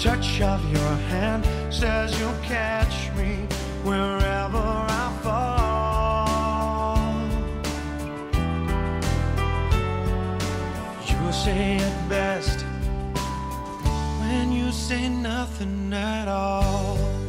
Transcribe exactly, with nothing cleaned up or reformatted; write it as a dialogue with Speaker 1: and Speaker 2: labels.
Speaker 1: touch of your hand says you'll catch me wherever I fall. You say it best when you say nothing at all.